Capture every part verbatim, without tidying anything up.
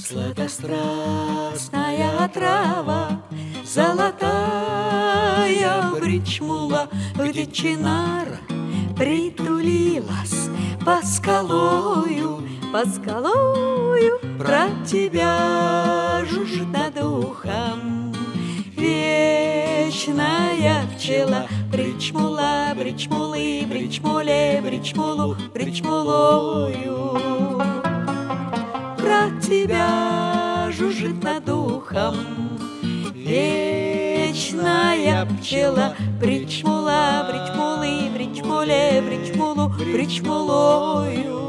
Сладострастная трава, золотая бричмула, где чинара притулилась под скалою, под скалою про тебя жужжит над ухом. Вечная пчела, бричмула, бричмулы, бричмуле, бричмулу, бричмулою. Про тебя жужжит над ухом. Вечная пчела, бричмула, бричмулы, бричмуле, бричмулу, бричмулою.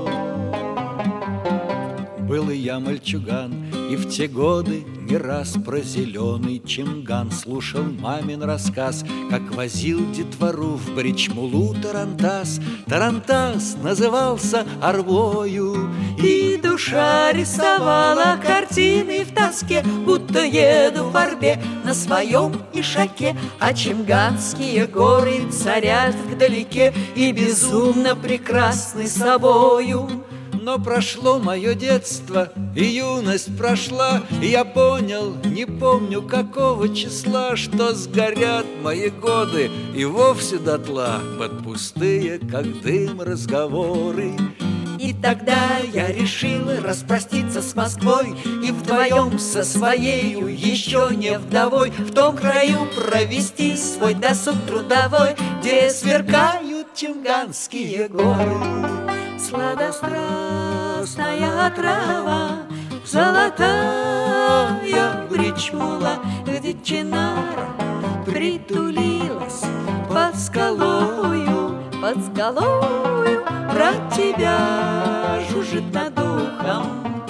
Был и я мальчуган, и в те годы не раз про зеленый чимган слушал мамин рассказ, как возил детвору в бричмулу тарантас. Тарантас назывался орвою, и душа рисовала картины в тоске, будто еду в орбе на своем ишаке, а чимганские горы царят вдалеке и безумно прекрасны собою. Но прошло мое детство, и юность прошла, и я понял, не помню какого числа, что сгорят мои годы и вовсе дотла под пустые, как дым, разговоры. И тогда я решил распроститься с Москвой и вдвоем со своею, еще не вдовой, в том краю провести свой досуг трудовой, где сверкают чимганские горы. Сладострастная трава, золотая бричмула, где чинара притулилась под скалою, под скалою про тебя жужжит над ухом.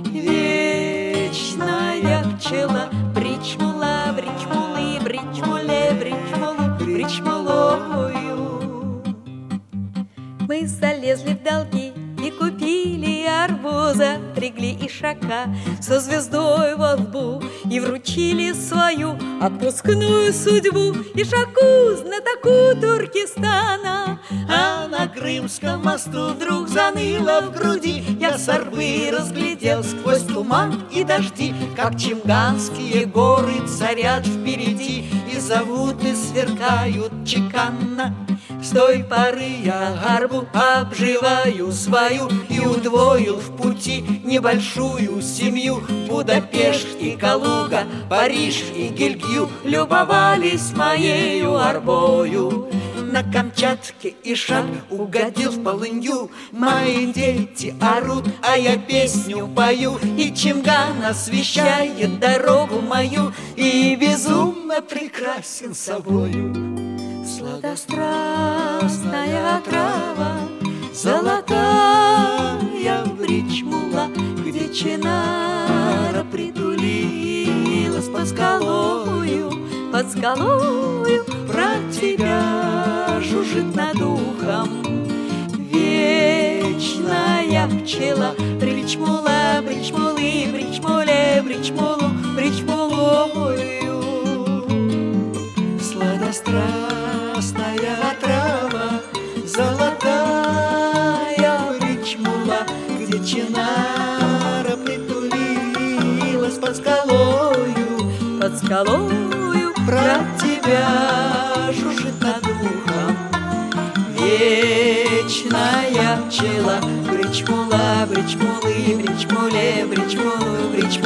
Вечная пчела, бричмула, бричмулы, бричмуле, бричмулу, бричмулою. Мы залезли в долги и купили арбуза, тригли ишака со звездой во лбу и вручили свою отпускную судьбу ишаку, знатоку Туркестана. А на Крымском мосту вдруг заныло в груди, я с арбы разглядел сквозь туман и дожди, как чимганские горы царят впереди и зовут и сверкают чеканно. С той поры я арбу обживаю свою и удвоил в пути небольшую семью. Будапешт и Калуга, Париж и Гильгью любовались моею арбою. На Камчатке ишак угодил в полынью, мои дети орут, а я песню пою, и чимган освещает дорогу мою и безумно прекрасен собою. Сладострастная трава, золотая бричмула, где чинара притулилась под скалою, под скалою про тебя жужжит над ухом. Вечная пчела, бричмула, бричмулы, бричмуле, бричмулу, бричмулою. Сладострастная трава, золотая бричмула, где чинара притулилась под скалою, под скалою про тебя жужжит над ухом. Вечная пчела, бричмула, бричмулы, бричмуле, бричмулу, бричмулу.